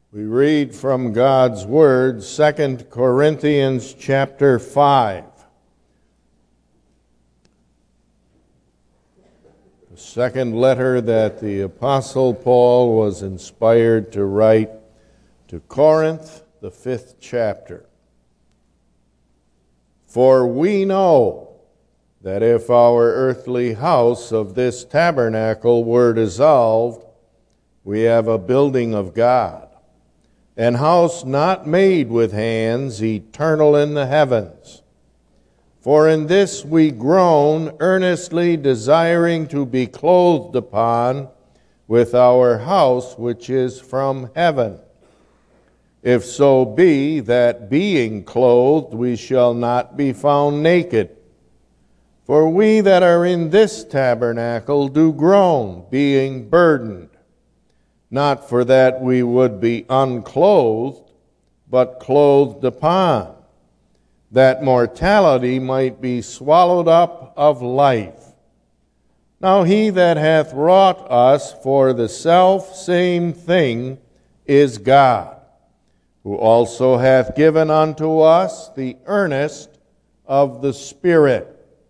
We read from God's Word, 2 Corinthians chapter 5. The second letter that the Apostle Paul was inspired to write to Corinth, the 5th chapter. For we know that if our earthly house of this tabernacle were dissolved, we have a building of God, an house not made with hands, eternal in the heavens. For in this we groan, earnestly desiring to be clothed upon with our house which is from heaven. If so be that being clothed we shall not be found naked. For we that are in this tabernacle do groan, being burdened, not for that we would be unclothed, but clothed upon, that mortality might be swallowed up of life. Now he that hath wrought us for the selfsame thing is God, who also hath given unto us the earnest of the Spirit.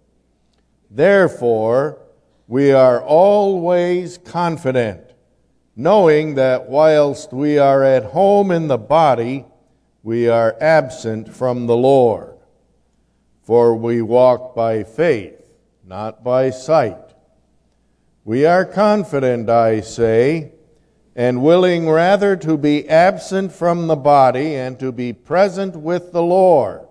Therefore we are always confident, knowing that whilst we are at home in the body, we are absent from the Lord. For we walk by faith, not by sight. We are confident, I say, and willing rather to be absent from the body and to be present with the Lord.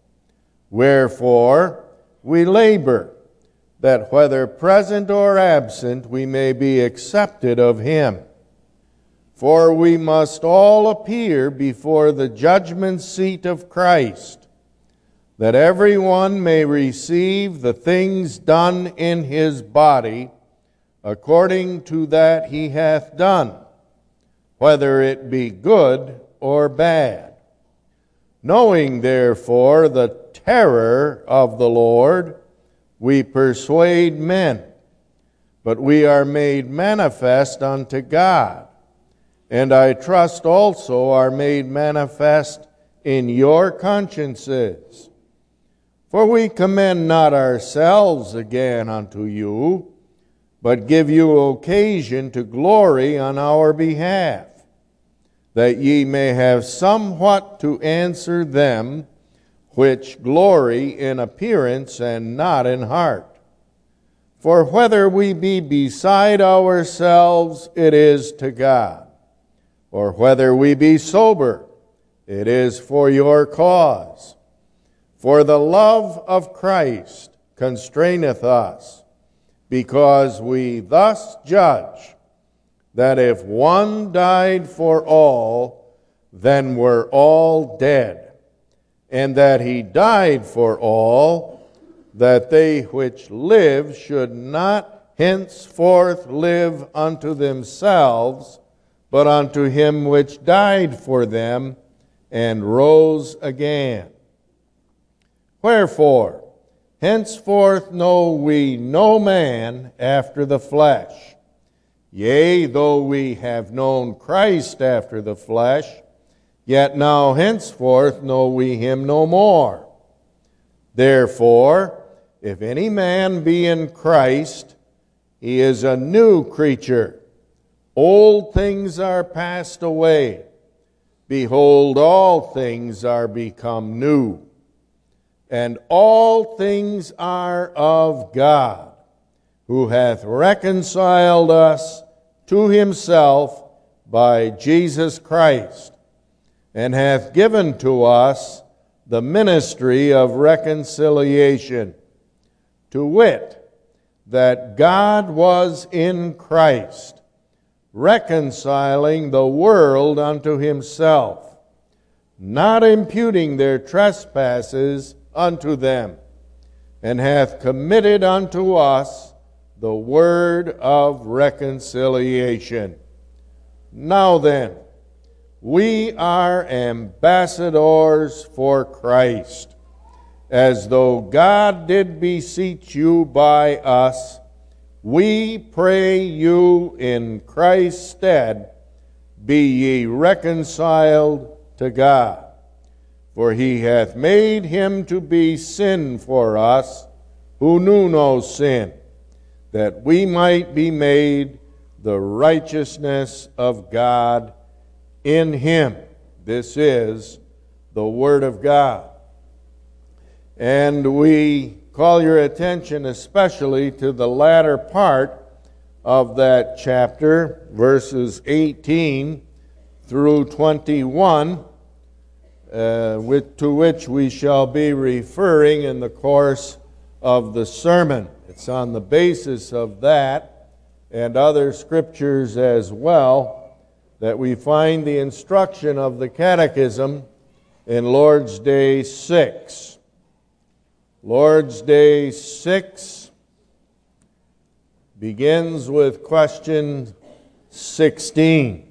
Wherefore we labor, that whether present or absent we may be accepted of Him. For we must all appear before the judgment seat of Christ, that every one may receive the things done in his body according to that he hath done, whether it be good or bad. Knowing therefore the terror of the Lord, we persuade men, but we are made manifest unto God, and I trust also are made manifest in your consciences. For we commend not ourselves again unto you, but give you occasion to glory on our behalf, that ye may have somewhat to answer them which glory in appearance and not in heart. For whether we be beside ourselves, it is to God. Or whether we be sober, it is for your cause. For the love of Christ constraineth us, because we thus judge, that if one died for all, then were all dead, and that he died for all, that they which live should not henceforth live unto themselves, but unto him which died for them and rose again. Wherefore, henceforth know we no man after the flesh. Yea, though we have known Christ after the flesh, yet now henceforth know we him no more. Therefore, if any man be in Christ, he is a new creature. Old things are passed away. Behold, all things are become new. And all things are of God, who hath reconciled us to himself by Jesus Christ, and hath given to us the ministry of reconciliation, to wit, that God was in Christ, reconciling the world unto himself, not imputing their trespasses unto them, and hath committed unto us the word of reconciliation. Now then, we are ambassadors for Christ, as though God did beseech you by us. We pray you in Christ's stead, be ye reconciled to God. For he hath made him to be sin for us, who knew no sin, that we might be made the righteousness of God in him. This is the Word of God. And we call your attention especially to the latter part of that chapter, verses 18 through 21, to which we shall be referring in the course of the sermon. It's on the basis of that and other scriptures as well that we find the instruction of the Catechism in Lord's Day 6. Lord's Day 6 begins with question 16.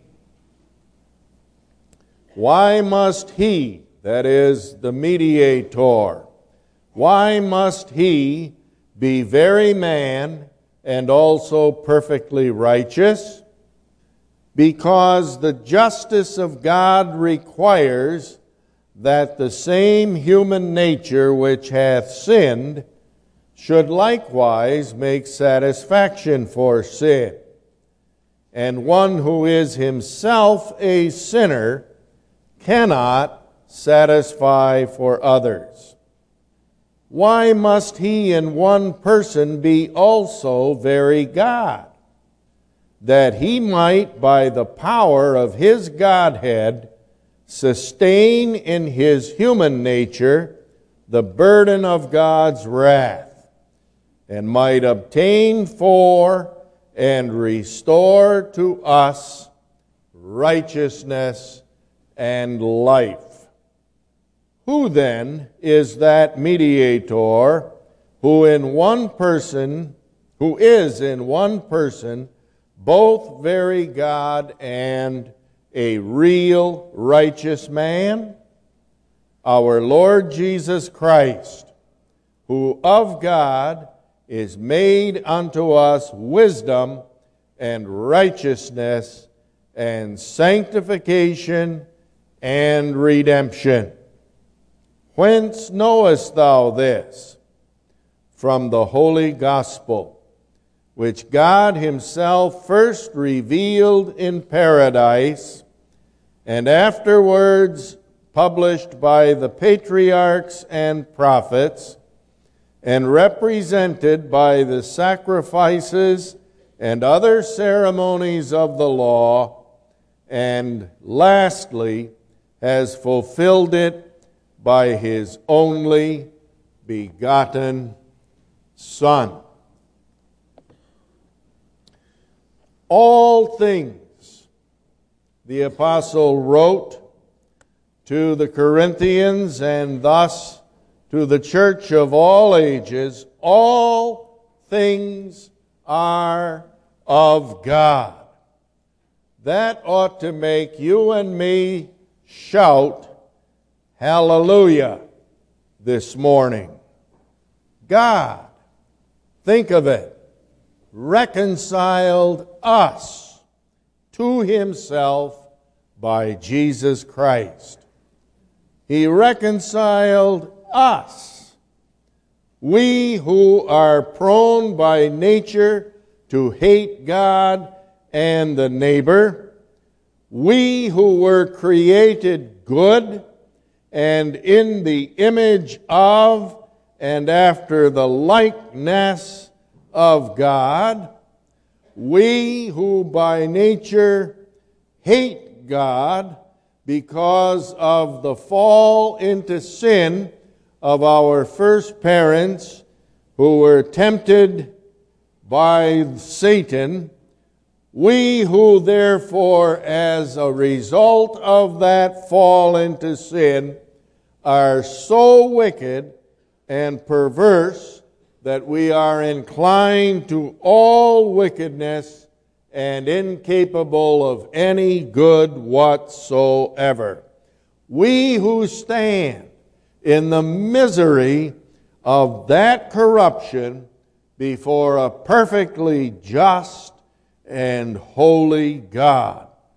Why must he, that is, the mediator, why must he be very man and also perfectly righteous? Because the justice of God requires that the same human nature which hath sinned should likewise make satisfaction for sin. And one who is himself a sinner cannot satisfy for others. Why must he in one person be also very God? That he might, by the power of his Godhead, sustain in his human nature the burden of God's wrath, and might obtain for and restore to us righteousness and life. Who then is that mediator who is in one person both very God and a real righteous man? Our Lord Jesus Christ, who of God is made unto us wisdom and righteousness and sanctification and redemption. Whence knowest thou this? From the Holy Gospel, which God himself first revealed in paradise, and afterwards published by the patriarchs and prophets, and represented by the sacrifices and other ceremonies of the law, and lastly has fulfilled it by his only begotten Son. All things, the apostle wrote to the Corinthians and thus to the church of all ages, all things are of God. That ought to make you and me shout hallelujah this morning. God, think of it, reconciled us to himself by Jesus Christ. He reconciled us. We who are prone by nature to hate God and the neighbor, we who were created good and in the image of and after the likeness of God, we who by nature hate God because of the fall into sin of our first parents who were tempted by Satan, we who therefore as a result of that fall into sin are so wicked and perverse that we are inclined to all wickedness and incapable of any good whatsoever. We who stand in the misery of that corruption before a perfectly just and holy God,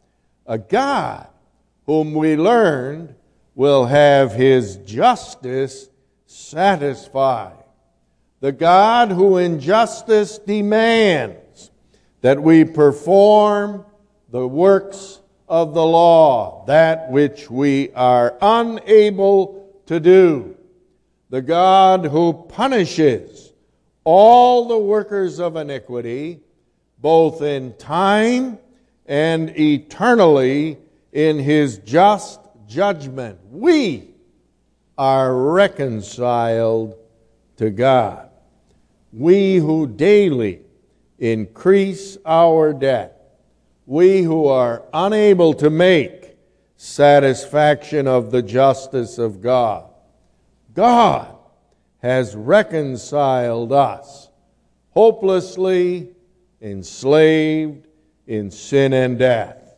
a God whom we learned will have His justice satisfied. The God who in justice demands that we perform the works of the law, that which we are unable to do. The God who punishes all the workers of iniquity, both in time and eternally in His just judgment. We are reconciled to God. We who daily increase our debt, we who are unable to make satisfaction of the justice of God, God has reconciled us, hopelessly enslaved in sin and death.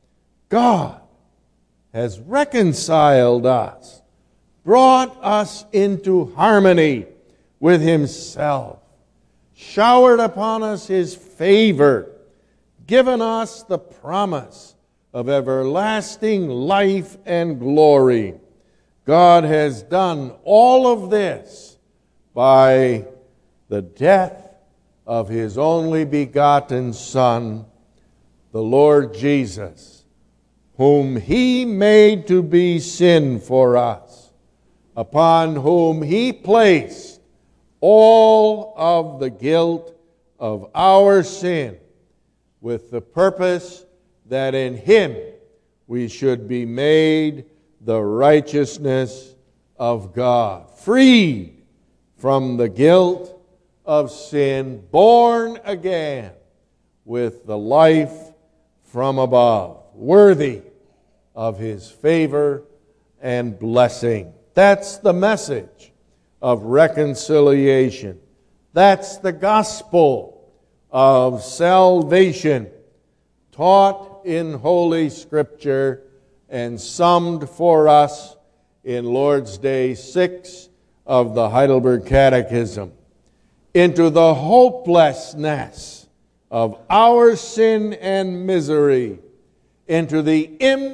God has reconciled us, brought us into harmony with Himself, showered upon us His favor, given us the promise of everlasting life and glory. God has done all of this by the death of His only begotten Son, the Lord Jesus, whom He made to be sin for us, upon whom He placed all of the guilt of our sin, with the purpose that in Him we should be made the righteousness of God, freed from the guilt of sin, born again with the life from above, worthy of His favor and blessing. That's the message of reconciliation. That's the gospel of salvation, taught in Holy Scripture and summed for us in Lord's Day 6 of the Heidelberg Catechism. Into the hopelessness of our sin and misery, into the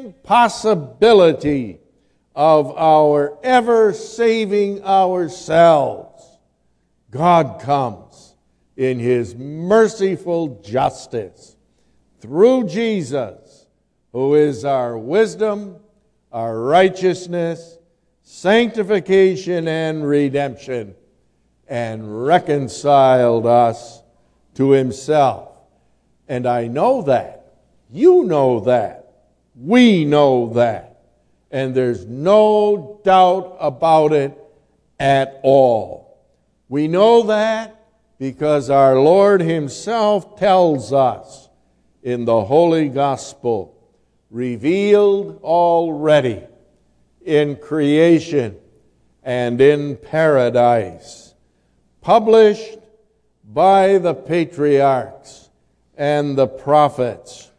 impossibility of our ever saving ourselves, God comes in His merciful justice through Jesus, who is our wisdom, our righteousness, sanctification, and redemption, and reconciled us to Himself. And I know that. You know that. We know that. And there's no doubt about it at all. We know that because our Lord Himself tells us in the Holy Gospel, revealed already in creation and in paradise, published by the patriarchs and the prophets,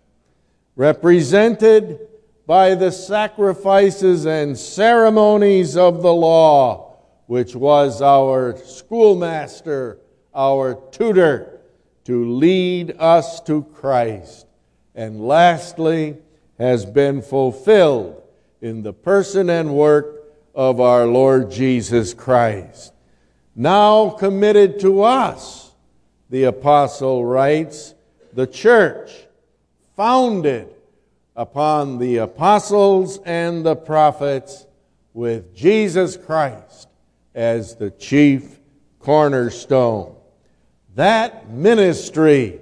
represented by the sacrifices and ceremonies of the law, which was our schoolmaster, our tutor, to lead us to Christ, and lastly, has been fulfilled in the person and work of our Lord Jesus Christ. Now committed to us, the apostle writes, the church, founded upon the apostles and the prophets, with Jesus Christ as the chief cornerstone. That ministry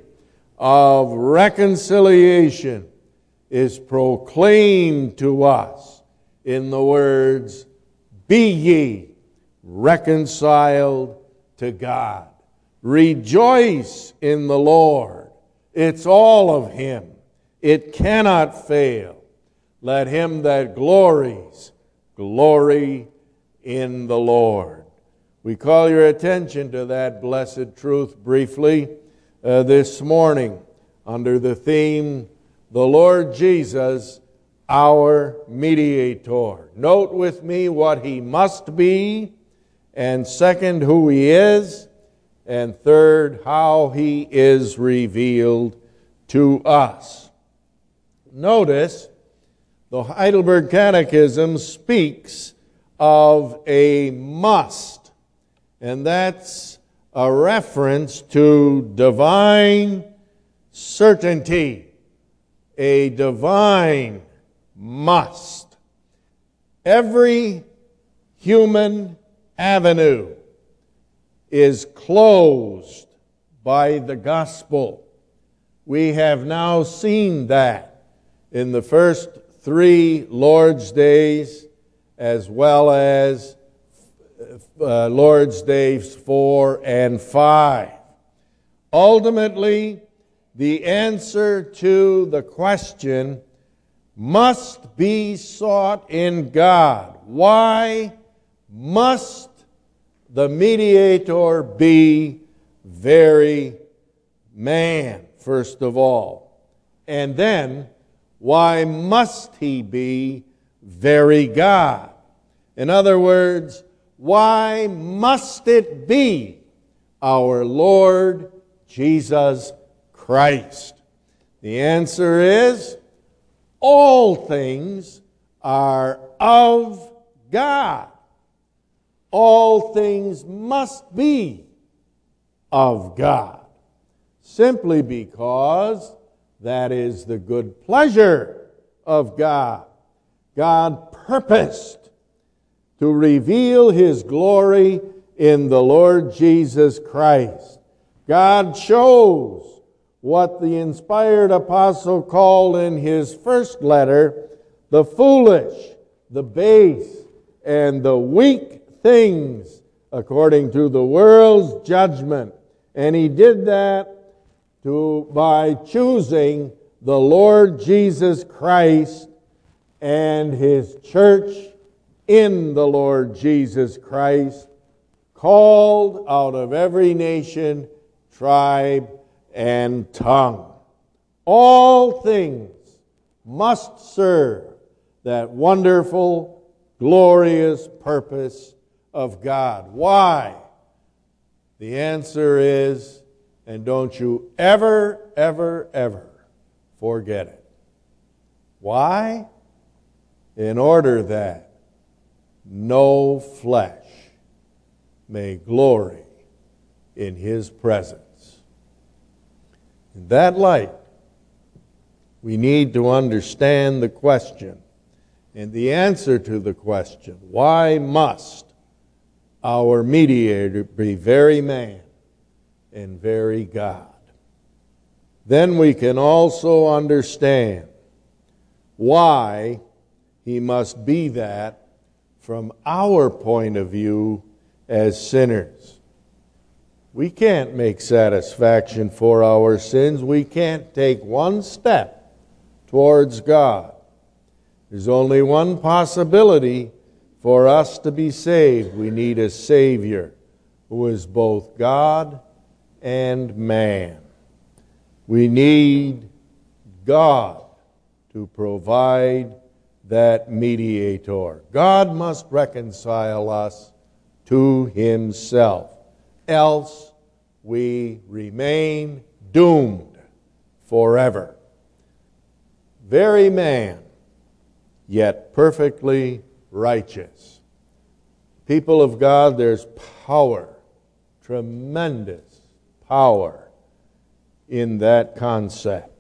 of reconciliation is proclaimed to us in the words, "Be ye reconciled to God." Rejoice in the Lord. It's all of Him. It cannot fail. Let him that glories, glory in the Lord. We call your attention to that blessed truth briefly this morning under the theme, the Lord Jesus, our mediator. Note with me what He must be, and second, who He is, and third, how He is revealed to us. Notice, the Heidelberg Catechism speaks of a must, and that's a reference to divine certainty, a divine must. Every human avenue is closed by the gospel. We have now seen that in the first 3 Lord's Days, as well as Lord's Days 4 and 5. Ultimately, the answer to the question must be sought in God. Why must the mediator be very man, first of all? And then, why must he be very God? In other words, why must it be our Lord Jesus Christ? The answer is, all things are of God. All things must be of God, simply because that is the good pleasure of God. God purposed to reveal His glory in the Lord Jesus Christ. God chose what the inspired apostle called in his first letter the foolish, the base, and the weak things according to the world's judgment. And He did that by choosing the Lord Jesus Christ and His church in the Lord Jesus Christ, called out of every nation, tribe, and tongue. All things must serve that wonderful, glorious purpose of God. Why? The answer is, and don't you ever, ever, ever forget it. Why? In order that no flesh may glory in His presence. In that light, we need to understand the question and the answer to the question, why must our mediator be very man and very God? Then we can also understand why He must be that from our point of view as sinners. We can't make satisfaction for our sins. We can't take one step towards God. There's only one possibility for us to be saved. We need a Savior who is both God and man. We need God to provide that mediator. God must reconcile us to Himself, else we remain doomed forever. Very man, yet perfectly righteous. People of God, there's power, tremendous power in that concept.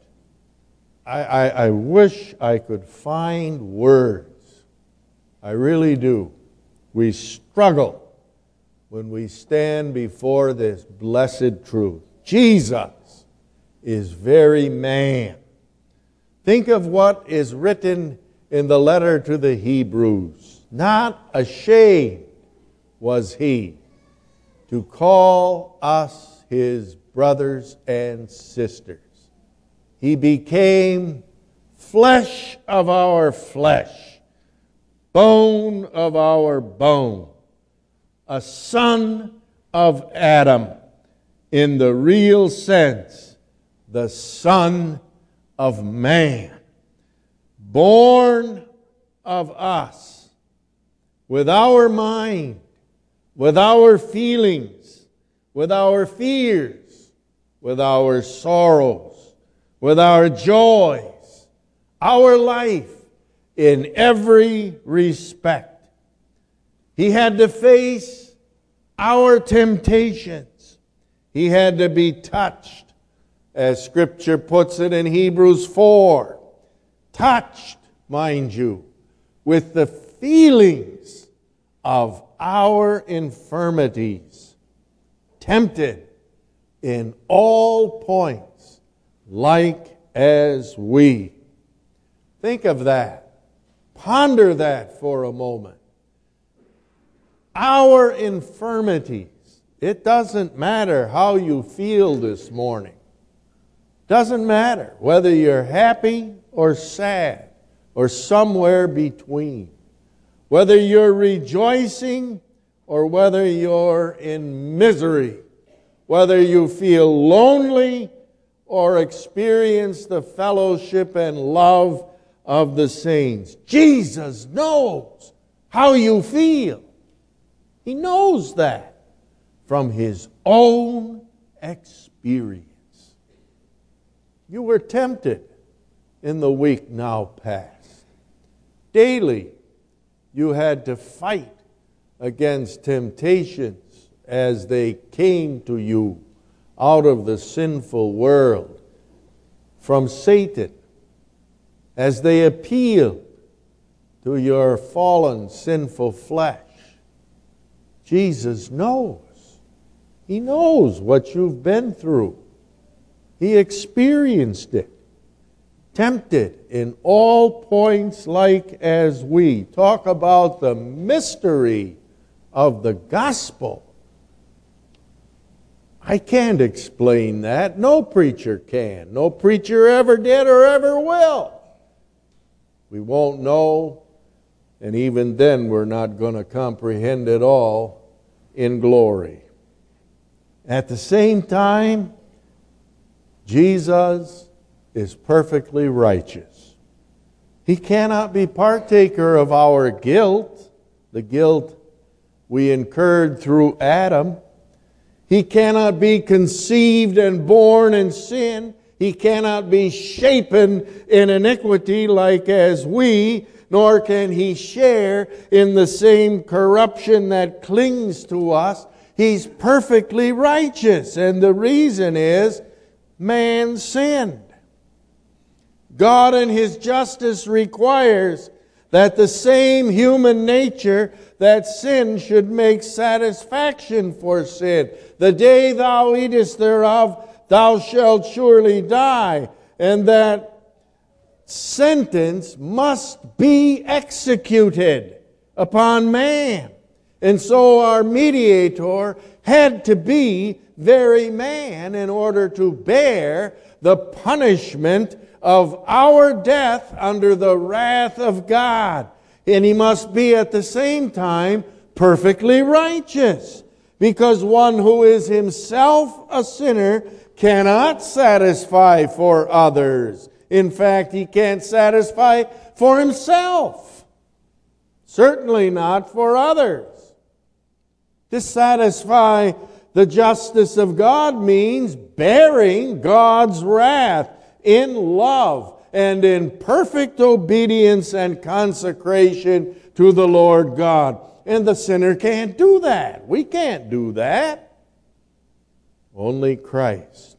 I wish I could find words. I really do. We struggle when we stand before this blessed truth. Jesus is very man. Think of what is written in the letter to the Hebrews. Not ashamed was He to call us His brothers and sisters. He became flesh of our flesh, bone of our bone, a son of Adam, in the real sense, the Son of Man, born of us, with our mind, with our feelings, with our fears, with our sorrows, with our joys, our life in every respect. He had to face our temptations. He had to be touched, as Scripture puts it in Hebrews 4. Touched, mind you, with the feelings of our infirmities. Tempted in all points, like as we. Think of that. Ponder that for a moment. Our infirmities. It doesn't matter how you feel this morning. Doesn't matter whether you're happy or sad or somewhere between. Whether you're rejoicing or whether you're in misery. Whether you feel lonely or experience the fellowship and love of the saints. Jesus knows how you feel. He knows that from His own experience. You were tempted in the week now past. Daily, you had to fight against temptations as they came to you out of the sinful world, from Satan, as they appealed to your fallen, sinful flesh. Jesus knows. He knows what you've been through. He experienced it. Tempted in all points like as we. Talk about the mystery of the gospel. I can't explain that. No preacher can. No preacher ever did or ever will. We won't know, and even then we're not going to comprehend it all in glory. At the same time, Jesus is perfectly righteous. He cannot be partaker of our guilt, the guilt we incurred through Adam. He cannot be conceived and born in sin. He cannot be shapen in iniquity like as we, nor can He share in the same corruption that clings to us. He's perfectly righteous, and the reason is man sinned. God in His justice requires that the same human nature that sin should make satisfaction for sin. The day thou eatest thereof, thou shalt surely die. And that sentence must be executed upon man. And so our mediator had to be very man in order to bear the punishment of our death under the wrath of God. And He must be at the same time perfectly righteous, because one who is himself a sinner cannot satisfy for others. In fact, he can't satisfy for himself. Certainly not for others. To satisfy the justice of God means bearing God's wrath in love and in perfect obedience and consecration to the Lord God. And the sinner can't do that. We can't do that. Only Christ,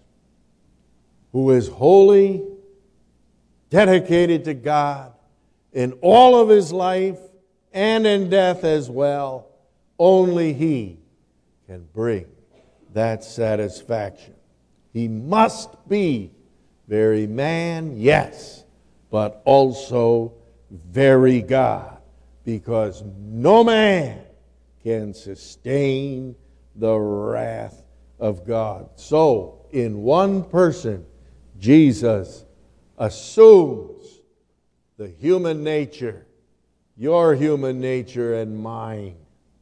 who is holy, dedicated to God in all of His life and in death as well, only He can bring that satisfaction. He must be very man, yes, but also very God, because no man can sustain the wrath of God. So, in one person, Jesus assumes the human nature, your human nature and mine,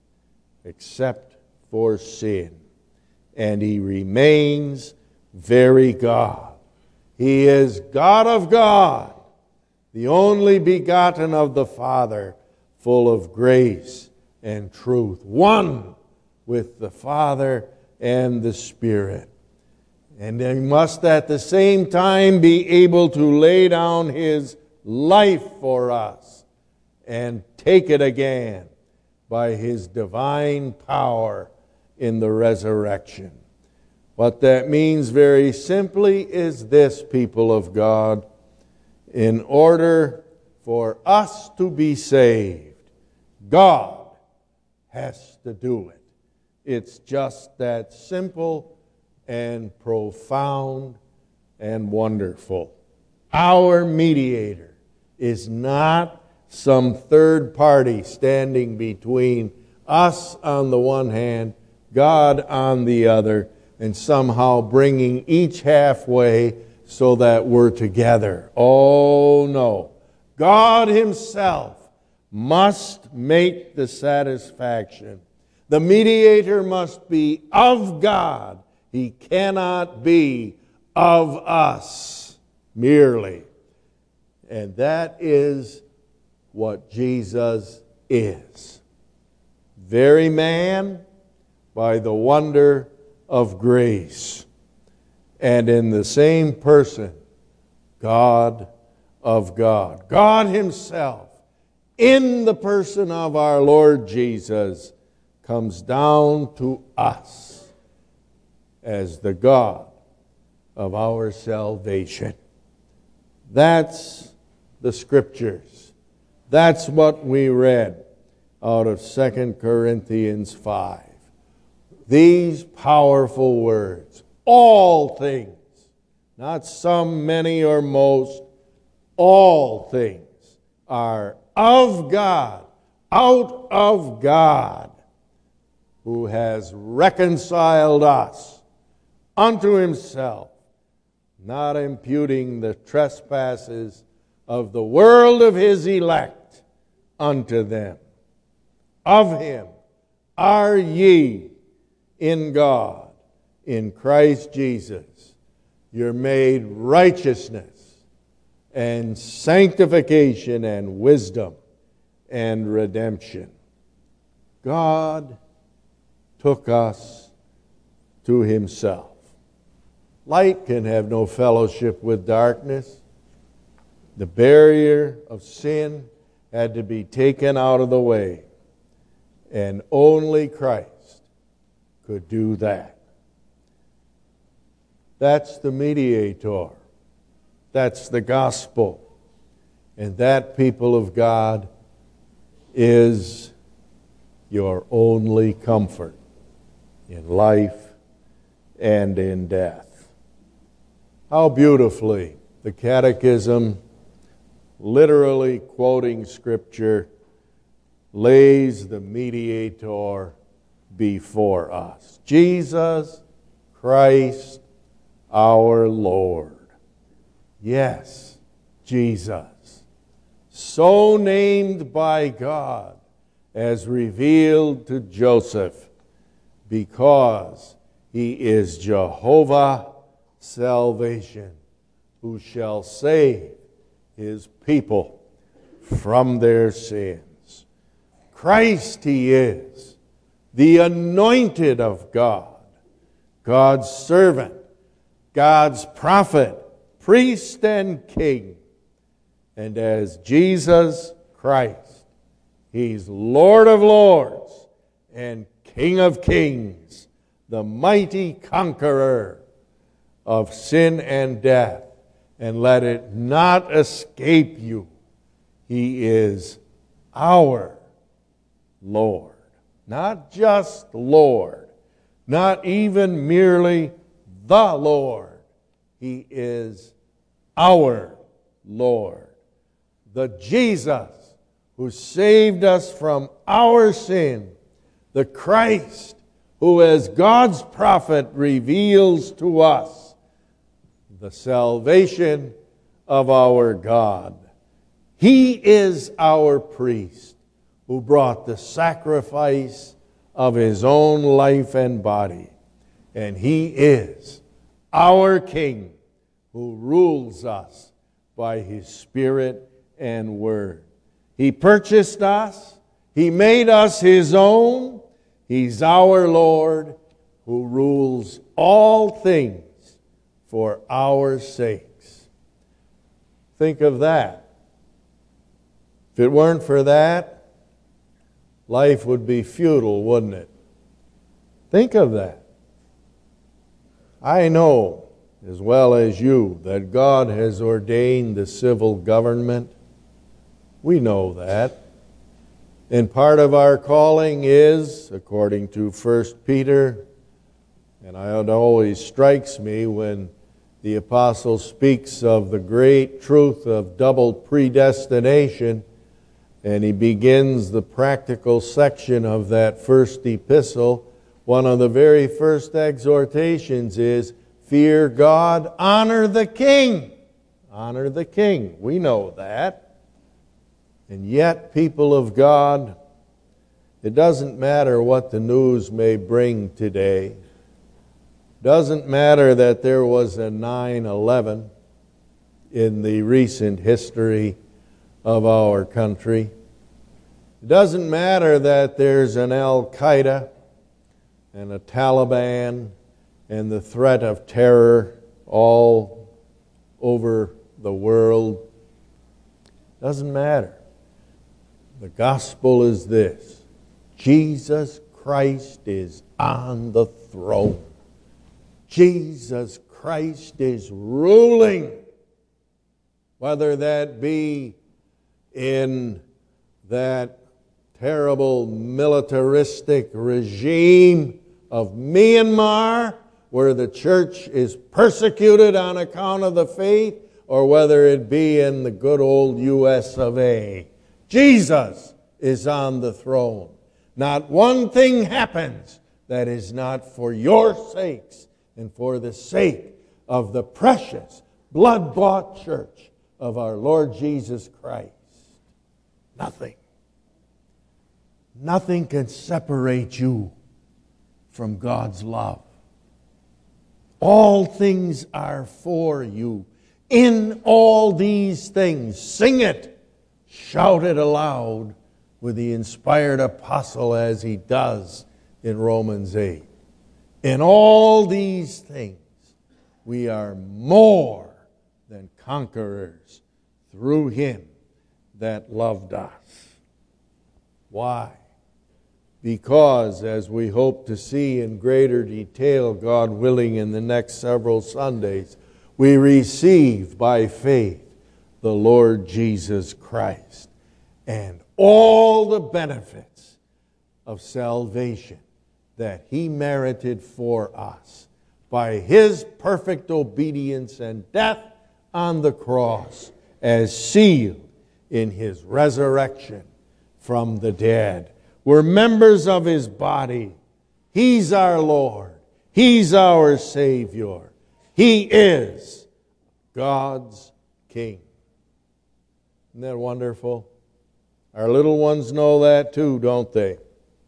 except for sin. And He remains very God. He is God of God, the only begotten of the Father, full of grace and truth, one with the Father and the Spirit. And He must at the same time be able to lay down His life for us and take it again by His divine power in the resurrection. What that means very simply is this, people of God. In order for us to be saved, God has to do it. It's just that simple and profound and wonderful. Our mediator is not some third party standing between us on the one hand, God on the other, and somehow bringing each halfway so that we're together. Oh no. God Himself must make the satisfaction. The mediator must be of God. He cannot be of us merely. And that is what Jesus is. Very man by the wonder of grace. And in the same person, God of God. God Himself, in the person of our Lord Jesus, comes down to us as the God of our salvation. That's the Scriptures. That's what we read out of 2 Corinthians 5. These powerful words, all things, not some, many, or most, all things are of God, out of God, who has reconciled us unto Himself, not imputing the trespasses of the world of His elect unto them. Of Him are ye in God, in Christ Jesus. You're made righteousness and sanctification and wisdom and redemption. God took us to Himself. Light can have no fellowship with darkness. The barrier of sin had to be taken out of the way, and only Christ could do that. That's the mediator. That's the gospel. And that, people of God, is your only comfort in life and in death. How beautifully the Catechism, literally quoting Scripture, lays the mediator before us. Jesus Christ our Lord. Yes, Jesus, so named by God as revealed to Joseph, because He is Jehovah salvation, who shall save His people from their sins. Christ He is, the anointed of God, God's servant, God's prophet, priest and king. And as Jesus Christ, He's Lord of lords and King of kings, the mighty conqueror of sin and death. And let it not escape you, He is our Lord. Not just Lord, not even merely the Lord. He is our Lord. The Jesus who saved us from our sin. The Christ who, as God's prophet, reveals to us the salvation of our God. He is our priest who brought the sacrifice of His own life and body. And He is our King who rules us by His Spirit and Word. He purchased us. He made us His own. He's our Lord who rules all things for our sakes. Think of that. If it weren't for that, life would be futile, wouldn't it? Think of that. I know, as well as you, that God has ordained the civil government. We know that. And part of our calling is, according to 1 Peter, and it always strikes me when the apostle speaks of the great truth of double predestination, and he begins the practical section of that first epistle. One of the very first exhortations is, fear God, honor the king. Honor the king. We know that. And yet, people of God, it doesn't matter what the news may bring today. It doesn't matter that there was a 9/11 in the recent history of our country. It doesn't matter that there's an Al-Qaeda and a Taliban and the threat of terror all over the world. It doesn't matter. The gospel is this: Jesus Christ is on the throne. Jesus Christ is ruling. Whether that be in that terrible militaristic regime of Myanmar, where the church is persecuted on account of the faith, or whether it be in the good old U.S. of A. Jesus is on the throne. Not one thing happens that is not for your sakes and for the sake of the precious, blood-bought church of our Lord Jesus Christ. Nothing. Nothing can separate you from God's love. All things are for you. In all these things, sing it. Shout it aloud with the inspired apostle as he does in Romans 8. In all these things, we are more than conquerors through him that loved us. Why? Because, as we hope to see in greater detail, God willing, in the next several Sundays, we receive by faith the Lord Jesus Christ and all the benefits of salvation that he merited for us by his perfect obedience and death on the cross, as sealed in his resurrection from the dead. We're members of his body. He's our Lord. He's our Savior. He is God's King. Isn't that wonderful? Our little ones know that too, don't they?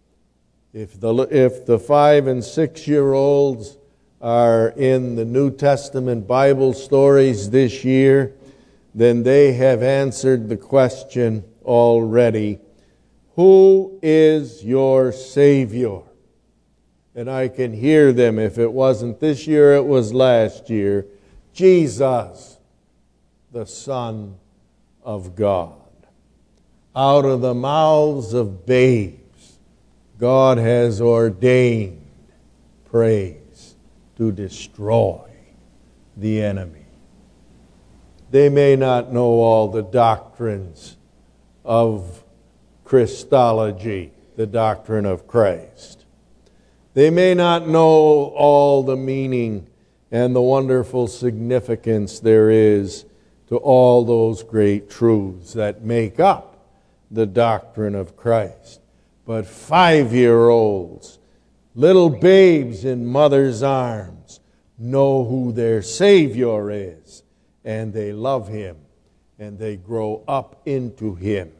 If the 5 and 6 year olds are in the New Testament Bible stories this year, then they have answered the question already: who is your Savior? And I can hear them. If it wasn't this year, it was last year. Jesus, the Son of God. Out of the mouths of babes, God has ordained praise to destroy the enemy. They may not know all the doctrines of Christology, the doctrine of Christ. They may not know all the meaning and the wonderful significance there is to all those great truths that make up the doctrine of Christ. But 5-year-olds, little babes in mother's arms, know who their Savior is, and they love him, and they grow up into him.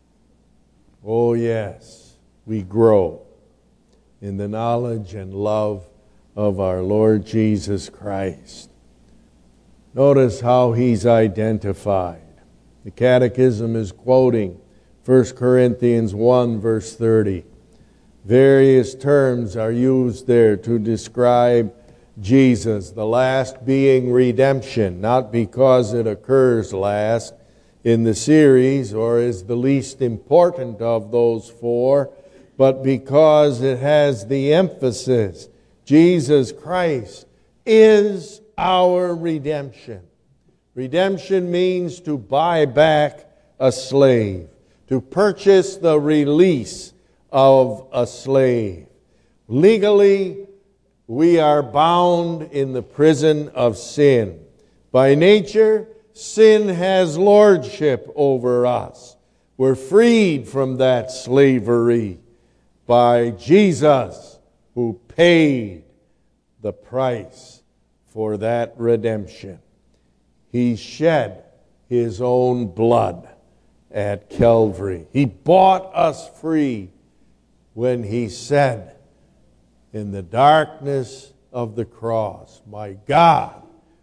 Oh yes, we grow in the knowledge and love of our Lord Jesus Christ. Notice how he's identified. The Catechism is quoting 1 Corinthians 1, verse 30. Various terms are used there to describe Jesus, the last being redemption, not because it occurs last. in the series, or is the least important of those four, but because it has the emphasis, Jesus Christ is our redemption. Redemption means to buy back a slave, to purchase the release of a slave. Legally, we are bound in the prison of sin. By nature, sin has lordship over us. We're freed from that slavery by Jesus, who paid the price for that redemption. He shed His own blood at Calvary. He bought us free when He said in the darkness of the cross, my God,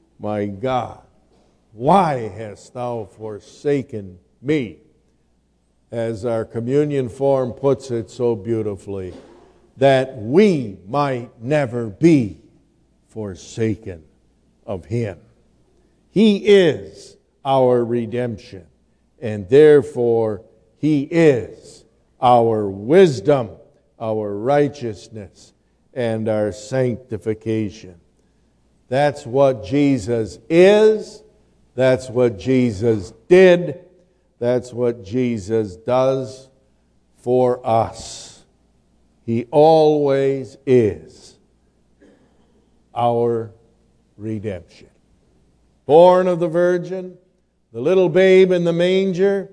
why hast thou forsaken me?" As our communion form puts it so beautifully, that we might never be forsaken of Him. He is our redemption, and therefore He is our wisdom, our righteousness, and our sanctification. That's what Jesus is. That's what Jesus did. That's what Jesus does for us. He always is our redemption. Born of the Virgin, the little babe in the manger,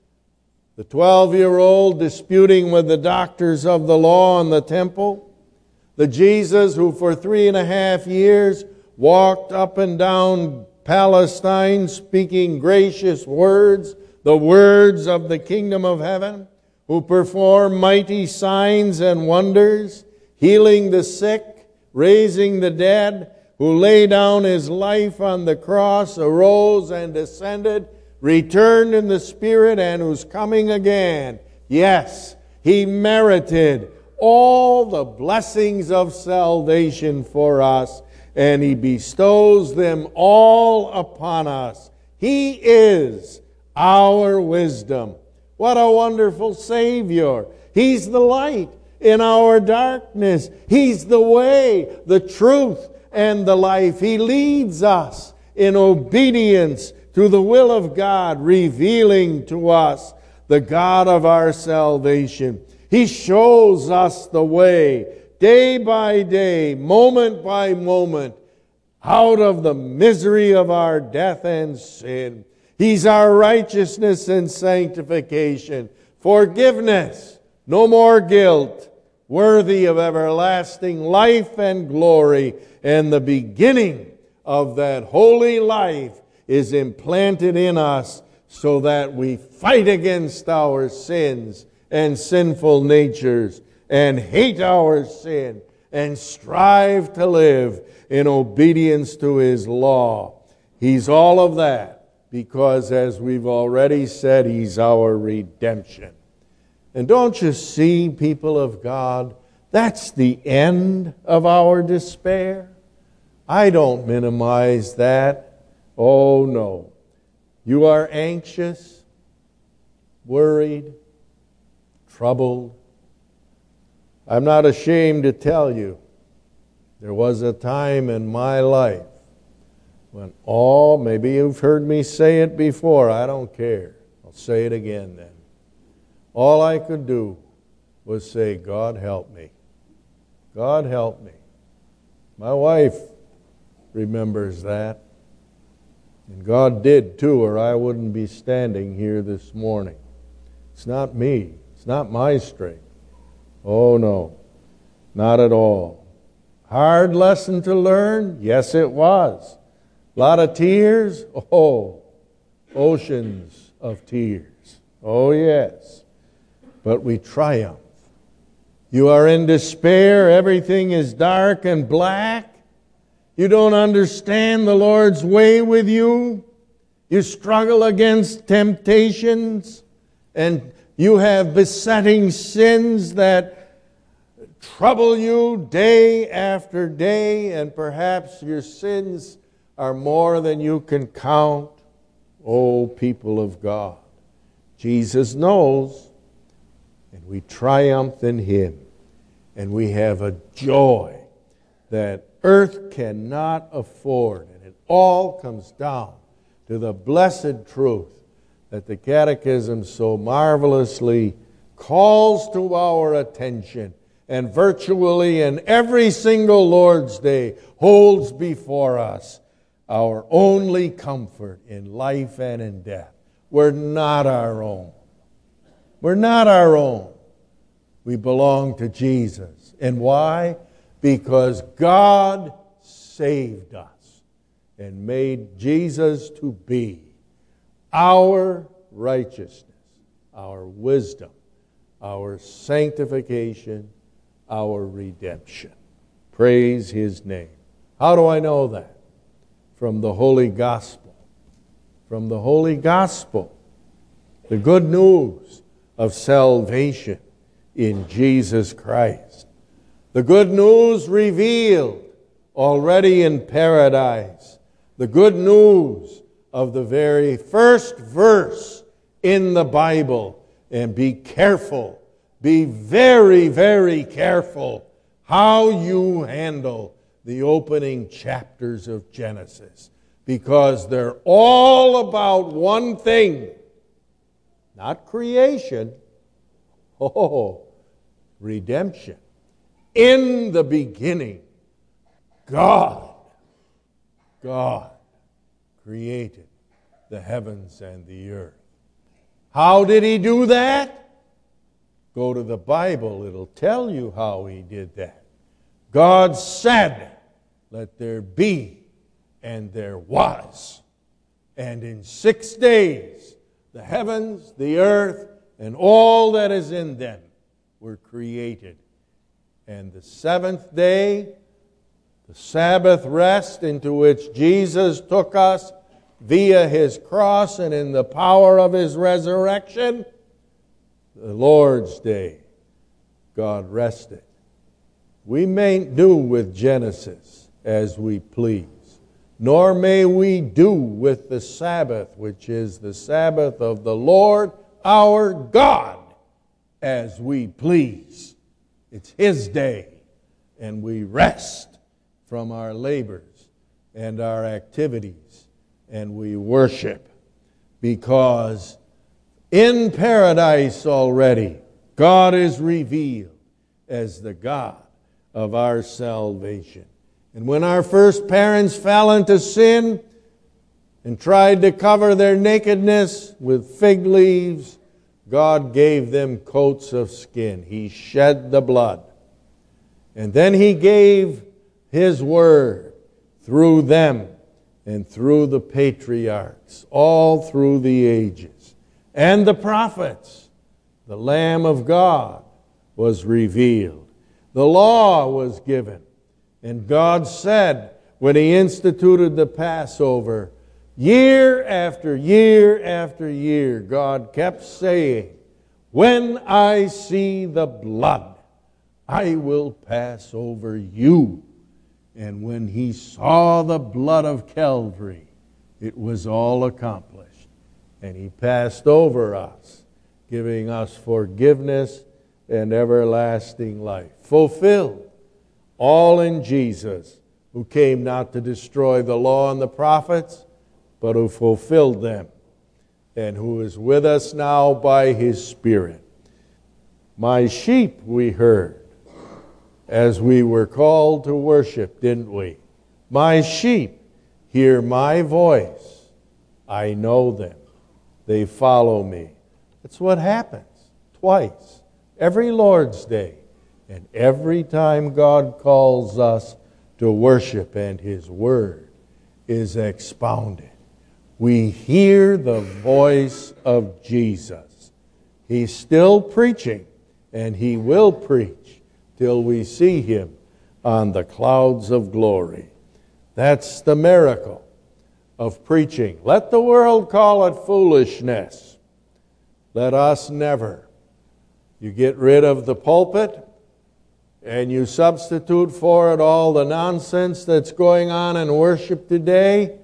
the 12-year-old disputing with the doctors of the law in the temple, the Jesus who for 3.5 years walked up and down Palestine speaking gracious words, the words of the kingdom of heaven, who performed mighty signs and wonders, healing the sick, raising the dead, who laid down His life on the cross, arose and descended, returned in the Spirit, and who's coming again. Yes, He merited all the blessings of salvation for us, and He bestows them all upon us. He is our wisdom. What a wonderful Savior. He's the light in our darkness. He's the way, the truth, and the life. He leads us in obedience to the will of God, revealing to us the God of our salvation. He shows us the way, day by day, moment by moment, out of the misery of our death and sin. He's our righteousness and sanctification, forgiveness, no more guilt, worthy of everlasting life and glory, and the beginning of that holy life is implanted in us so that we fight against our sins and sinful natures and hate our sin and strive to live in obedience to His law. He's all of that because, as we've already said, He's our redemption. And don't you see, people of God, that's the end of our despair? I don't minimize that. Oh, no. You are anxious, worried, troubled. I'm not ashamed to tell you, there was a time in my life when maybe you've heard me say it before, I don't care. I'll say it again then. All I could do was say, God help me. God help me. My wife remembers that. And God did too, or I wouldn't be standing here this morning. It's not me. It's not my strength. Oh no, not at all. Hard lesson to learn? Yes, it was. A lot of tears? Oh, oceans of tears. Oh yes. But we triumph. You are in despair. Everything is dark and black. You don't understand the Lord's way with you. You struggle against temptations, and you have besetting sins that trouble you day after day, and perhaps your sins are more than you can count. O people of God. Jesus knows, and we triumph in Him. And we have a joy that earth cannot afford. And it all comes down to the blessed truth that the Catechism so marvelously calls to our attention, and virtually in every single Lord's Day holds before us our only comfort in life and in death. We're not our own. We're not our own. We belong to Jesus. And why? Because God saved us and made Jesus to be our righteousness, our wisdom, our sanctification, our redemption. Praise His name. How do I know that? From the Holy Gospel. From the Holy Gospel. The good news of salvation in Jesus Christ. The good news revealed already in paradise. The good news of the very first verse in the Bible. And be careful, be very, very careful how you handle the opening chapters of Genesis, because they're all about one thing, not creation, redemption. In the beginning, God created the heavens and the earth. How did He do that? Go to the Bible, it'll tell you how He did that. God said, "Let there be," and there was. And in 6 days, the heavens, the earth, and all that is in them were created. And the seventh day, the Sabbath rest into which Jesus took us via His cross and in the power of His resurrection, the Lord's Day, God rested. We mayn't do with Genesis as we please, nor may we do with the Sabbath, which is the Sabbath of the Lord our God, as we please. It's His day, and we rest from our labors and our activities, and we worship, because in paradise already, God is revealed as the God of our salvation. And when our first parents fell into sin and tried to cover their nakedness with fig leaves, God gave them coats of skin. He shed the blood. And then He gave His word through them and through the patriarchs, all through the ages. And the prophets, the Lamb of God was revealed. The law was given. And God said, when He instituted the Passover, year after year after year, God kept saying, "When I see the blood, I will pass over you." And when He saw the blood of Calvary, it was all accomplished. And He passed over us, giving us forgiveness and everlasting life. Fulfilled. All in Jesus, who came not to destroy the law and the prophets, but who fulfilled them, and who is with us now by His Spirit. My sheep, we heard, as we were called to worship, didn't we? My sheep hear my voice. I know them. They follow me. That's what happens twice, every Lord's Day. And every time God calls us to worship and His Word is expounded, we hear the voice of Jesus. He's still preaching, and He will preach till we see Him on the clouds of glory. That's the miracle of preaching. Let the world call it foolishness. Let us never. You get rid of the pulpit, and you substitute for it all the nonsense that's going on in worship today,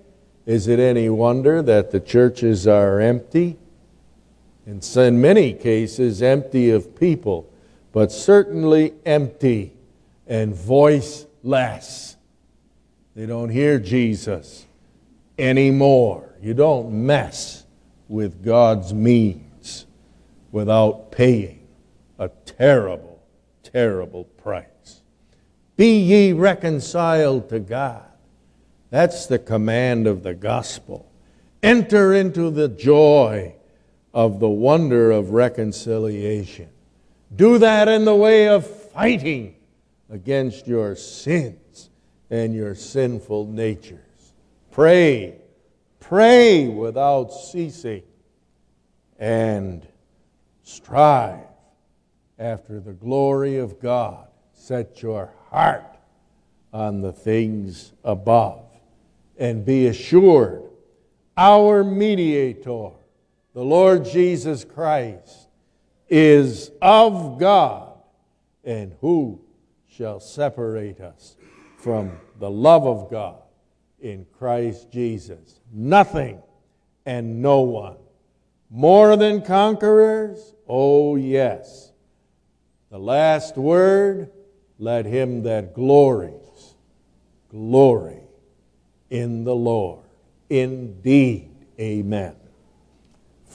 Is it any wonder that the churches are empty? In many cases, empty of people, but certainly empty and voiceless. They don't hear Jesus anymore. You don't mess with God's means without paying a terrible, terrible price. Be ye reconciled to God. That's the command of the gospel. Enter into the joy of the wonder of reconciliation. Do that in the way of fighting against your sins and your sinful natures. Pray without ceasing, and strive after the glory of God. Set your heart on the things above, and be assured, our mediator, the Lord Jesus Christ, is of God, and who shall separate us from the love of God in Christ Jesus? Nothing and no one. More than conquerors? Oh, yes. The last word, let him that glories, glory in the Lord. Indeed, amen.